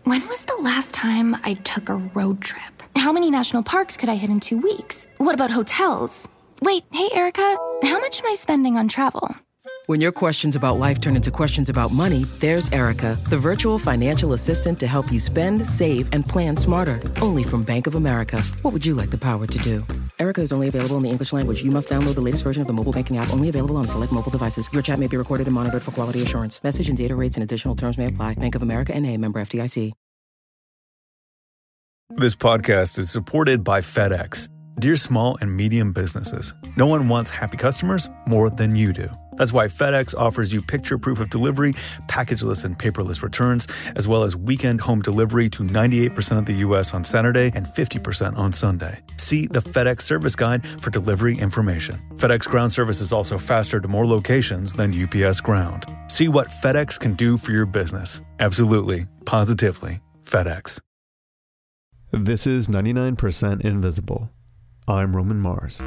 When was the last time I took a road trip? How many national parks could I hit in 2 weeks? What about hotels? Wait, hey, Erica, how much am I spending on travel? When your questions about life turn into questions about money, there's Erica, the virtual financial assistant to help you spend, save, and plan smarter. Only from Bank of America. What would you like the power to do? Erica is only available in the English language. You must download the latest version of the mobile banking app, only available on select mobile devices. Your chat may be recorded and monitored for quality assurance. Message and data rates and additional terms may apply. Bank of America N.A., member FDIC. This podcast is supported by FedEx. Dear small and medium businesses, no one wants happy customers more than you do. That's why FedEx offers you picture proof of delivery, packageless and paperless returns, as well as weekend home delivery to 98% of the U.S. on Saturday and 50% on Sunday. See the FedEx service guide for delivery information. FedEx Ground service is also faster to more locations than UPS Ground. See what FedEx can do for your business. Absolutely, positively, FedEx. This is 99% Invisible. I'm Roman Mars.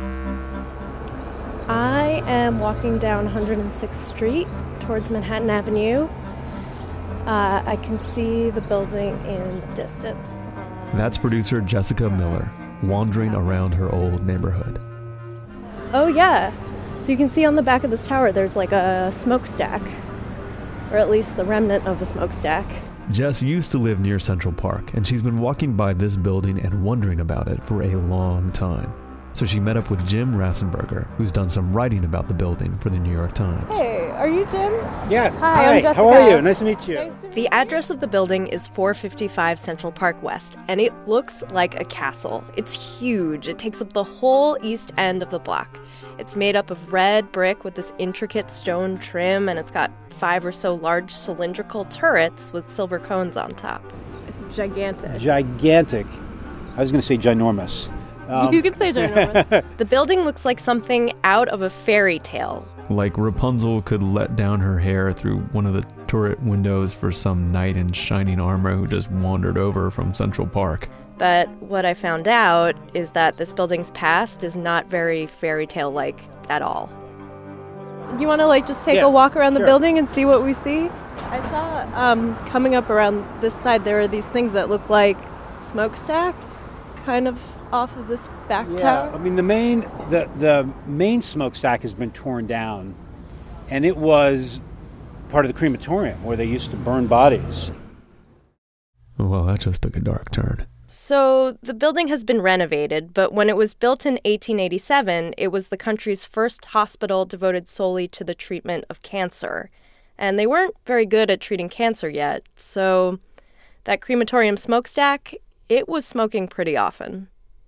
I am walking down 106th Street towards Manhattan Avenue. I can see the building in the distance. That's producer Jessica Miller, wandering around her old neighborhood. Oh yeah, so you can see on the back of this tower there's like a smokestack, or at least the remnant of a smokestack. Jess used to live near Central Park, and she's been walking by this building and wondering about it for a long time. So she met up with Jim Rassenberger, who's done some writing about the building for the New York Times. Hey, are you Jim? Yes. Hi, I'm Jessica. How are you? Nice to meet you. The address of the building is 455 Central Park West, and it looks like a castle. It's huge. It takes up the whole east end of the block. It's made up of red brick with this intricate stone trim, and it's got 5 or so large cylindrical turrets with silver cones on top. It's gigantic. Gigantic. I was going to say ginormous. You can say ginormous. The building looks like something out of a fairy tale. Like Rapunzel could let down her hair through one of the turret windows for some knight in shining armor who just wandered over from Central Park. But what I found out is that this building's past is not very fairy tale-like at all. You want to just take a walk around the building and see what we see? I saw coming up around this side there are these things that look like smokestacks, kind of off of this back tower. I mean the main smokestack has been torn down, and it was part of the crematorium where they used to burn bodies. Well, that just took a dark turn. So the building has been renovated, but when it was built in 1887, it was the country's first hospital devoted solely to the treatment of cancer. And they weren't very good at treating cancer yet, so that crematorium smokestack, it was smoking pretty often.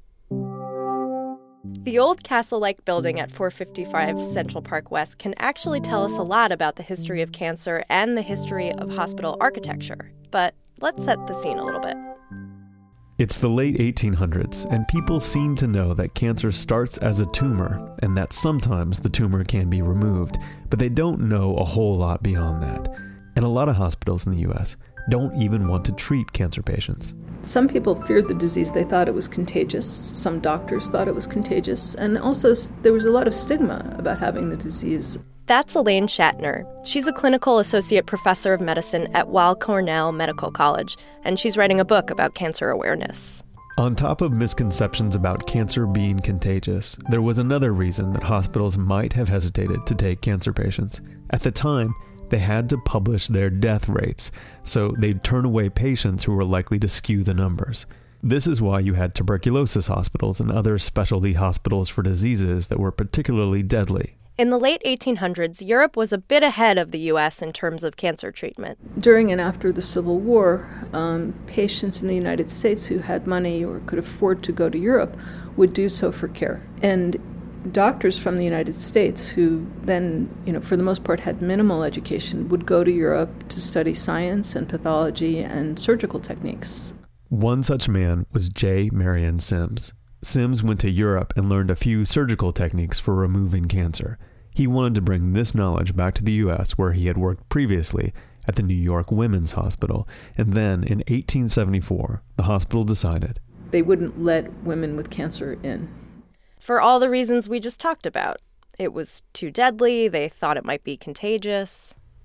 The old castle-like building at 455 Central Park West can actually tell us a lot about the history of cancer and the history of hospital architecture. But let's set the scene a little bit. It's the late 1800s, and people seem to know that cancer starts as a tumor, and that sometimes the tumor can be removed, but they don't know a whole lot beyond that. And a lot of hospitals in the U.S. don't even want to treat cancer patients. Some people feared the disease. They thought it was contagious. Some doctors thought it was contagious. And also there was a lot of stigma about having the disease. That's Elaine Shatner. She's a clinical associate professor of medicine at Weill Cornell Medical College, and she's writing a book about cancer awareness. On top of misconceptions about cancer being contagious, there was another reason that hospitals might have hesitated to take cancer patients. At the time, they had to publish their death rates, so they'd turn away patients who were likely to skew the numbers. This is why you had tuberculosis hospitals and other specialty hospitals for diseases that were particularly deadly. In the late 1800s, Europe was a bit ahead of the U.S. in terms of cancer treatment. During and after the Civil War, patients in the United States who had money or could afford to go to Europe would do so for care. And doctors from the United States who then, for the most part had minimal education would go to Europe to study science and pathology and surgical techniques. One such man was J. Marion Sims. Sims went to Europe and learned a few surgical techniques for removing cancer. He wanted to bring this knowledge back to the U.S., where he had worked previously at the New York Women's Hospital. And then in 1874, the hospital decided they wouldn't let women with cancer in. For all the reasons we just talked about. It was too deadly, they thought it might be contagious.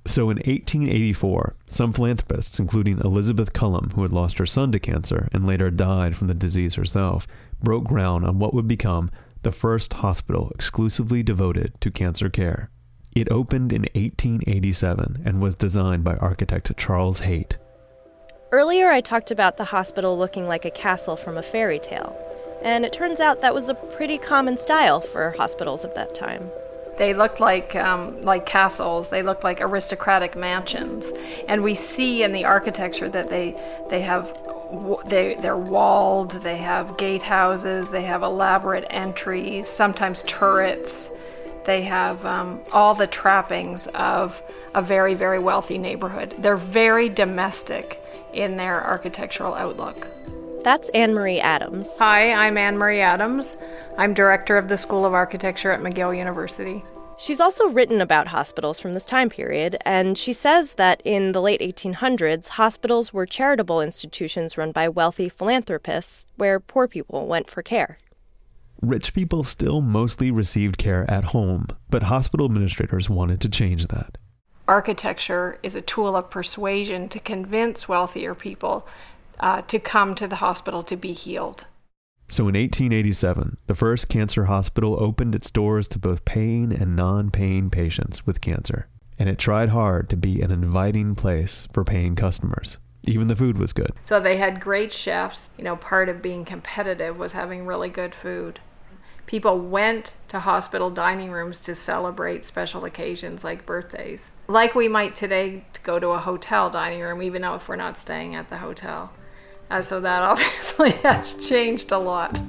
So in 1884, some philanthropists, including Elizabeth Cullum, who had lost her son to cancer and later died from the disease herself, broke ground on what would become the first hospital exclusively devoted to cancer care. It opened in 1887 and was designed by architect Charles Haight. Earlier, I talked about the hospital looking like a castle from a fairy tale, and it turns out that was a pretty common style for hospitals of that time. They looked like castles. They looked like aristocratic mansions, and we see in the architecture that they're walled. They have gatehouses. They have elaborate entries, sometimes turrets. They have all the trappings of a very, very wealthy neighborhood. They're very domestic in their architectural outlook. That's Anne-Marie Adams. Hi, I'm Anne-Marie Adams. I'm director of the School of Architecture at McGill University. She's also written about hospitals from this time period, and she says that in the late 1800s, hospitals were charitable institutions run by wealthy philanthropists where poor people went for care. Rich people still mostly received care at home, but hospital administrators wanted to change that. Architecture is a tool of persuasion to convince wealthier people to come to the hospital to be healed. So in 1887, the first cancer hospital opened its doors to both paying and non-paying patients with cancer. And it tried hard to be an inviting place for paying customers. Even the food was good. So they had great chefs. Part of being competitive was having really good food. People went to hospital dining rooms to celebrate special occasions like birthdays. Like we might today go to a hotel dining room, even though if we're not staying at the hotel. So that obviously has changed a lot.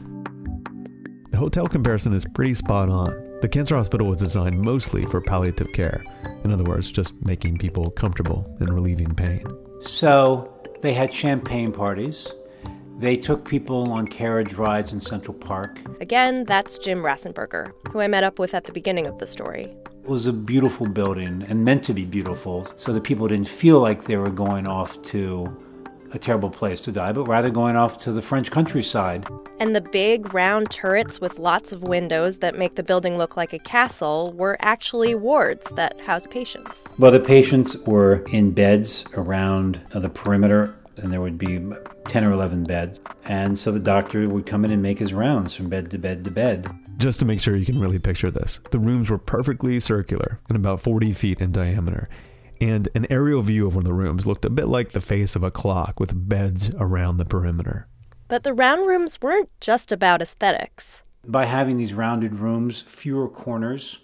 The hotel comparison is pretty spot on. The cancer hospital was designed mostly for palliative care. In other words, just making people comfortable and relieving pain. So they had champagne parties. They took people on carriage rides in Central Park. Again, that's Jim Rassenberger, who I met up with at the beginning of the story. It was a beautiful building and meant to be beautiful so that people didn't feel like they were going off to a terrible place to die, but rather going off to the French countryside. And the big round turrets with lots of windows that make the building look like a castle were actually wards that housed patients. Well, the patients were in beds around the perimeter, and there would be 10 or 11 beds. And so the doctor would come in and make his rounds from bed to bed to bed. Just to make sure you can really picture this, the rooms were perfectly circular and about 40 feet in diameter. And an aerial view of one of the rooms looked a bit like the face of a clock with beds around the perimeter. But the round rooms weren't just about aesthetics. By having these rounded rooms, fewer corners,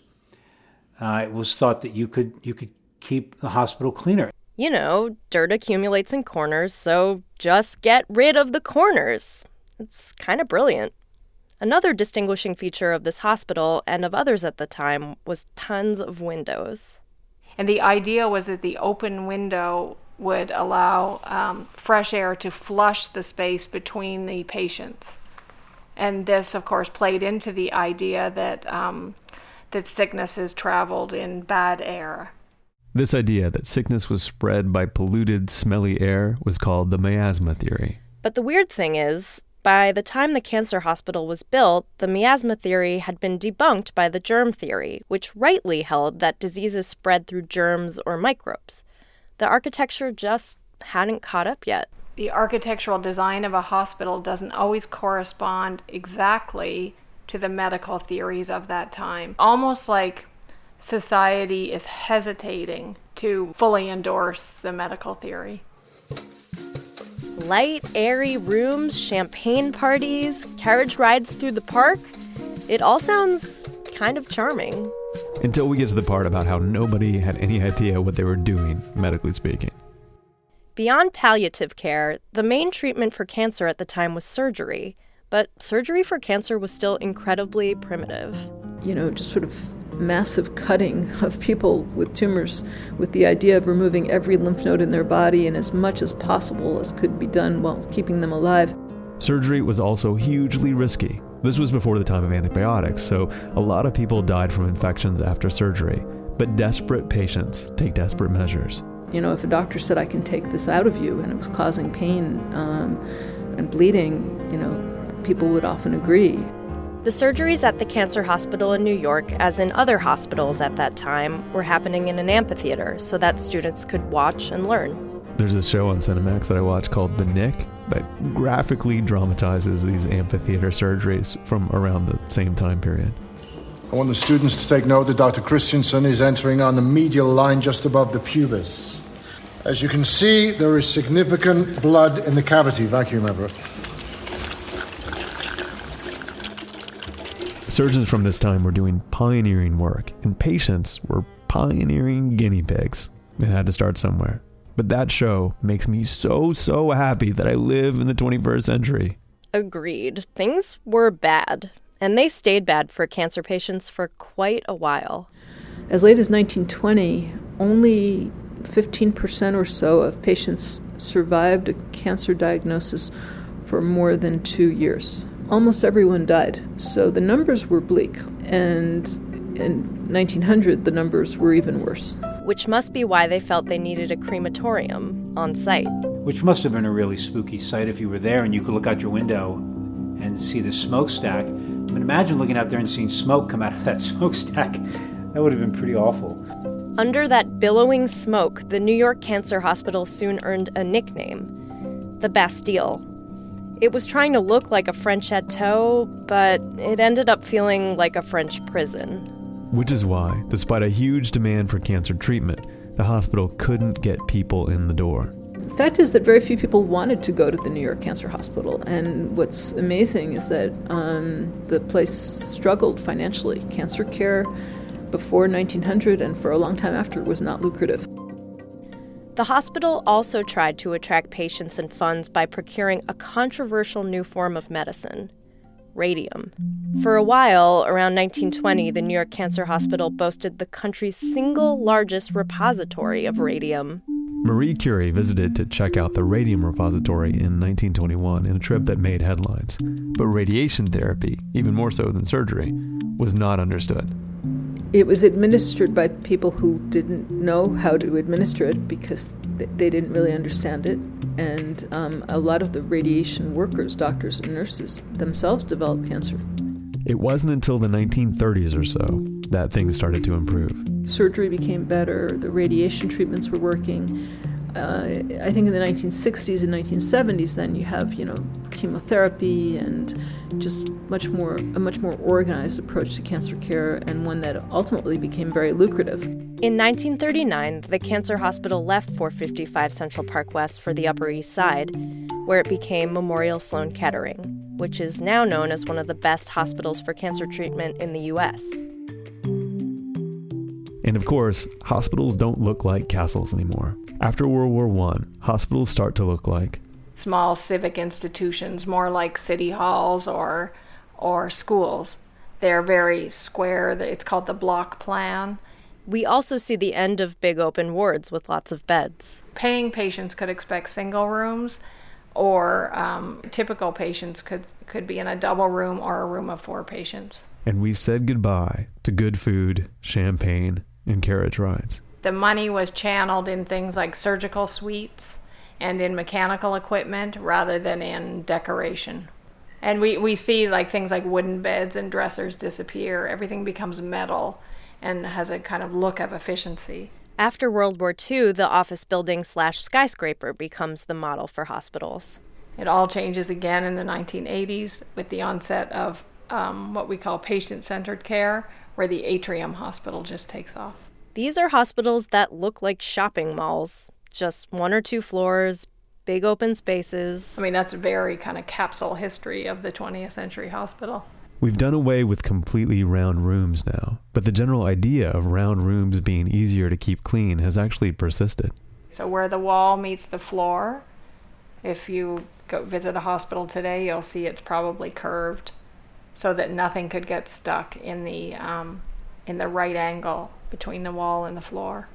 it was thought that you could keep the hospital cleaner. Dirt accumulates in corners, so just get rid of the corners. It's kind of brilliant. Another distinguishing feature of this hospital and of others at the time was tons of windows. And the idea was that the open window would allow fresh air to flush the space between the patients. And this, of course, played into the idea that sicknesses traveled in bad air. This idea that sickness was spread by polluted, smelly air was called the miasma theory. But the weird thing is, by the time the cancer hospital was built, the miasma theory had been debunked by the germ theory, which rightly held that diseases spread through germs or microbes. The architecture just hadn't caught up yet. The architectural design of a hospital doesn't always correspond exactly to the medical theories of that time. Almost like society is hesitating to fully endorse the medical theory. Light, airy rooms, champagne parties, carriage rides through the park. It all sounds kind of charming. Until we get to the part about how nobody had any idea what they were doing, medically speaking. Beyond palliative care, the main treatment for cancer at the time was surgery. But surgery for cancer was still incredibly primitive. Just sort of massive cutting of people with tumors with the idea of removing every lymph node in their body and as much as possible as could be done while keeping them alive. Surgery was also hugely risky. This was before the time of antibiotics, so a lot of people died from infections after surgery. But desperate patients take desperate measures. If a doctor said, I can take this out of you, and it was causing pain and bleeding, people would often agree. The surgeries at the cancer hospital in New York, as in other hospitals at that time, were happening in an amphitheater so that students could watch and learn. There's a show on Cinemax that I watch called The Nick that graphically dramatizes these amphitheater surgeries from around the same time period. I want the students to take note that Dr. Christensen is entering on the medial line just above the pubis. As you can see, there is significant blood in the cavity. Vacuum, Everett. Surgeons from this time were doing pioneering work, and patients were pioneering guinea pigs. It had to start somewhere. But that show makes me so happy that I live in the 21st century. Agreed. Things were bad, and they stayed bad for cancer patients for quite a while. As late as 1920, only 15% or so of patients survived a cancer diagnosis for more than 2 years. Almost everyone died, so the numbers were bleak, and in 1900 the numbers were even worse. Which must be why they felt they needed a crematorium on site. Which must have been a really spooky sight if you were there and you could look out your window and see the smokestack. I mean, imagine looking out there and seeing smoke come out of that smokestack. That would have been pretty awful. Under that billowing smoke, the New York Cancer Hospital soon earned a nickname, the Bastille. It was trying to look like a French chateau, but it ended up feeling like a French prison. Which is why, despite a huge demand for cancer treatment, the hospital couldn't get people in the door. The fact is that very few people wanted to go to the New York Cancer Hospital, and what's amazing is that the place struggled financially. Cancer care before 1900 and for a long time after was not lucrative. The hospital also tried to attract patients and funds by procuring a controversial new form of medicine, radium. For a while, around 1920, the New York Cancer Hospital boasted the country's single largest repository of radium. Marie Curie visited to check out the radium repository in 1921 in a trip that made headlines. But radiation therapy, even more so than surgery, was not understood. It was administered by people who didn't know how to administer it because they didn't really understand it. And a lot of the radiation workers, doctors and nurses, themselves developed cancer. It wasn't until the 1930s or so that things started to improve. Surgery became better, the radiation treatments were working. I think in the 1960s and 1970s, then you have, chemotherapy and just a much more organized approach to cancer care, and one that ultimately became very lucrative. In 1939, the cancer hospital left 455 Central Park West for the Upper East Side, where it became Memorial Sloan Kettering, which is now known as one of the best hospitals for cancer treatment in the U.S. And of course, hospitals don't look like castles anymore. After World War I, hospitals start to look like small civic institutions, more like city halls or schools. They're very square. It's called the block plan. We also see the end of big open wards with lots of beds. Paying patients could expect single rooms, or typical patients could be in a double room or a room of 4 patients. And we said goodbye to good food, champagne, and carriage rides. The money was channeled in things like surgical suites and in mechanical equipment rather than in decoration. And we see things like wooden beds and dressers disappear. Everything becomes metal and has a kind of look of efficiency. After World War II, the office building/skyscraper becomes the model for hospitals. It all changes again in the 1980s with the onset of what we call patient-centered care, where the Atrium Hospital just takes off. These are hospitals that look like shopping malls, just 1 or 2 floors, big open spaces. I mean, that's a very kind of capsule history of the 20th century hospital. We've done away with completely round rooms now, but the general idea of round rooms being easier to keep clean has actually persisted. So where the wall meets the floor, if you go visit a hospital today, you'll see it's probably curved so that nothing could get stuck in the right angle between the wall and the floor.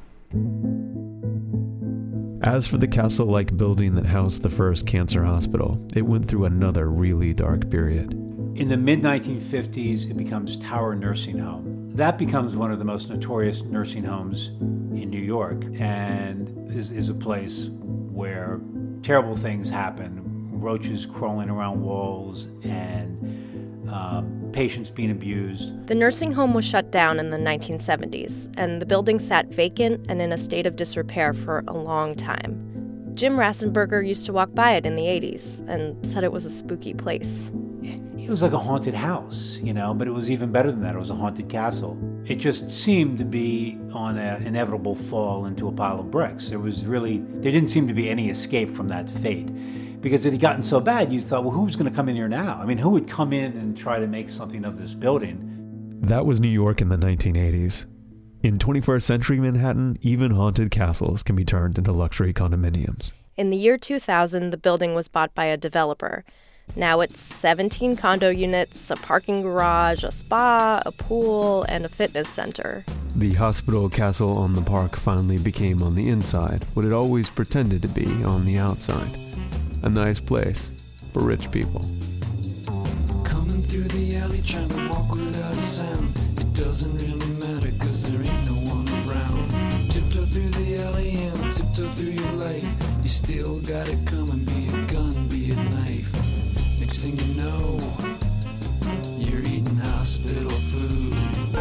As for the castle-like building that housed the first cancer hospital, it went through another really dark period. In the mid-1950s, it becomes Tower Nursing Home. That becomes one of the most notorious nursing homes in New York, and is a place where terrible things happen. Roaches crawling around walls and patients being abused. The nursing home was shut down in the 1970s, and the building sat vacant and in a state of disrepair for a long time. Jim Rassenberger used to walk by it in the 80s and said it was a spooky place. It was like a haunted house, but it was even better than that. It was a haunted castle. It just seemed to be on an inevitable fall into a pile of bricks. There didn't seem to be any escape from that fate. Because it had gotten so bad, you thought, well, who's going to come in here now? I mean, who would come in and try to make something of this building? That was New York in the 1980s. In 21st century Manhattan, even haunted castles can be turned into luxury condominiums. In the year 2000, the building was bought by a developer. Now it's 17 condo units, a parking garage, a spa, a pool, and a fitness center. The hospital castle on the park finally became on the inside what it always pretended to be on the outside. A nice place for rich people. Coming through the alley trying to walk without a sound. It doesn't really matter cause there ain't no one around. Tiptoe through the alley and tiptoe through your life. You still got it coming, be it gun, be it knife. Next thing you know, you're eating hospital food.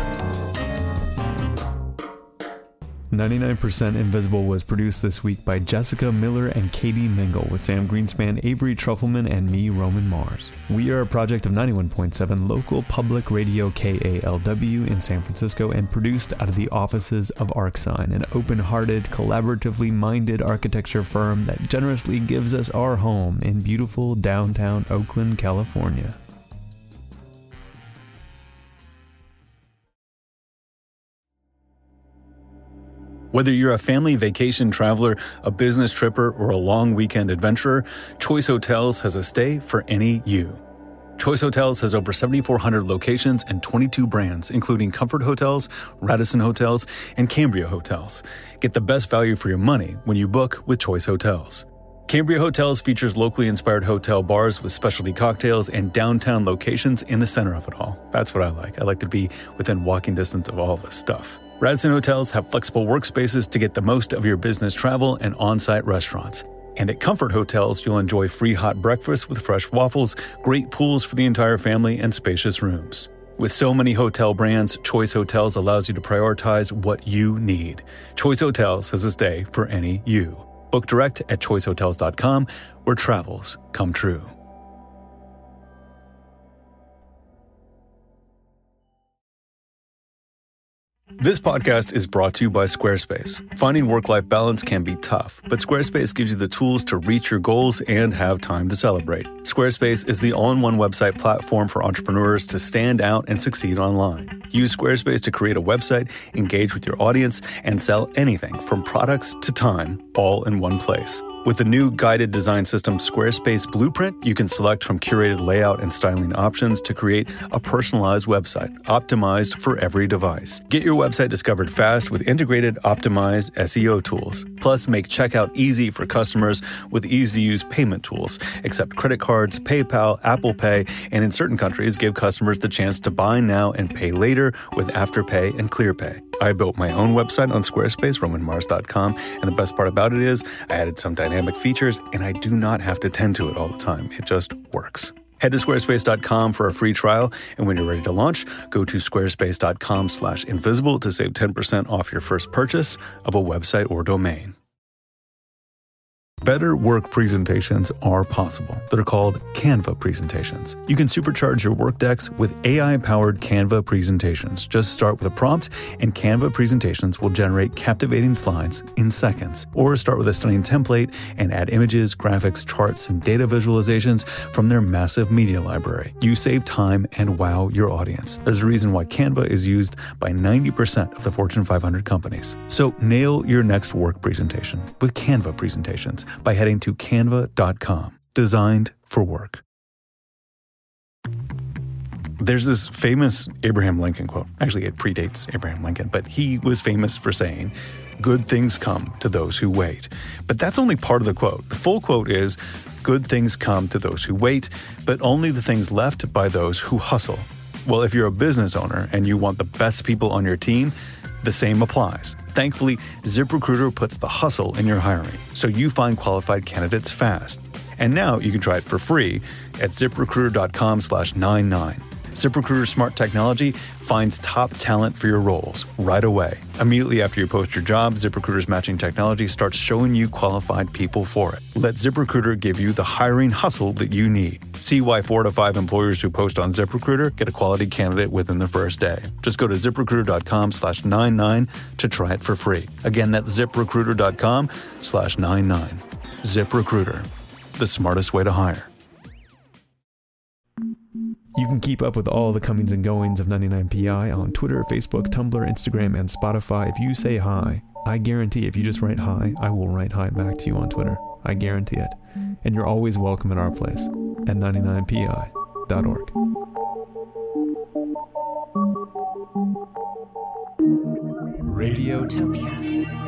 99% Invisible was produced this week by Jessica Miller and Katie Mingle with Sam Greenspan, Avery Trufelman, and me, Roman Mars. We are a project of 91.7 local public radio KALW in San Francisco and produced out of the offices of ArcSign, an open-hearted, collaboratively minded architecture firm that generously gives us our home in beautiful downtown Oakland, California. Whether you're a family vacation traveler, a business tripper, or a long weekend adventurer, Choice Hotels has a stay for any you. Choice Hotels has over 7,400 locations and 22 brands, including Comfort Hotels, Radisson Hotels, and Cambria Hotels. Get the best value for your money when you book with Choice Hotels. Cambria Hotels features locally inspired hotel bars with specialty cocktails and downtown locations in the center of it all. That's what I like. I like to be within walking distance of all this stuff. Radisson Hotels have flexible workspaces to get the most of your business travel and on-site restaurants. And at Comfort Hotels, you'll enjoy free hot breakfast with fresh waffles, great pools for the entire family, and spacious rooms. With so many hotel brands, Choice Hotels allows you to prioritize what you need. Choice Hotels has a stay for any you. Book direct at choicehotels.com, where travels come true. This podcast is brought to you by Squarespace. Finding work-life balance can be tough, but Squarespace gives you the tools to reach your goals and have time to celebrate. Squarespace is the all-in-one website platform for entrepreneurs to stand out and succeed online. Use Squarespace to create a website, engage with your audience, and sell anything from products to time, all in one place. With the new guided design system Squarespace Blueprint, you can select from curated layout and styling options to create a personalized website, optimized for every device. Get your website discovered fast with integrated, optimized SEO tools. Plus, make checkout easy for customers with easy-to-use payment tools. Accept credit cards, PayPal, Apple Pay, and in certain countries, give customers the chance to buy now and pay later with Afterpay and ClearPay. I built my own website on Squarespace, romanmars.com, and the best part about it is I added some dynamic features, and I do not have to tend to it all the time. It just works. Head to squarespace.com for a free trial, and when you're ready to launch, go to squarespace.com/invisible to save 10% off your first purchase of a website or domain. Better work presentations are possible. They're called Canva presentations. You can supercharge your work decks with AI-powered Canva presentations. Just start with a prompt, and Canva presentations will generate captivating slides in seconds. Or start with a stunning template and add images, graphics, charts, and data visualizations from their massive media library. You save time and wow your audience. There's a reason why Canva is used by 90% of the Fortune 500 companies. So nail your next work presentation with Canva presentations by heading to canva.com. Designed for work. There's this famous Abraham Lincoln quote. Actually, it predates Abraham Lincoln, but he was famous for saying, "Good things come to those who wait." But that's only part of the quote. The full quote is, "Good things come to those who wait, but only the things left by those who hustle." Well, if you're a business owner and you want the best people on your team, the same applies. Thankfully, ZipRecruiter puts the hustle in your hiring, so you find qualified candidates fast. And now you can try it for free at ZipRecruiter.com/99. ZipRecruiter's smart technology finds top talent for your roles right away. Immediately after you post your job, ZipRecruiter's matching technology starts showing you qualified people for it. Let ZipRecruiter give you the hiring hustle that you need. See why 4 to 5 employers who post on ZipRecruiter get a quality candidate within the first day. Just go to ZipRecruiter.com/99 to try it for free. Again, that's ZipRecruiter.com/99. ZipRecruiter, the smartest way to hire. You can keep up with all the comings and goings of 99PI on Twitter, Facebook, Tumblr, Instagram, and Spotify. If you say hi, I guarantee if you just write hi, I will write hi back to you on Twitter. I guarantee it. And you're always welcome at our place at 99pi.org. Radiotopia.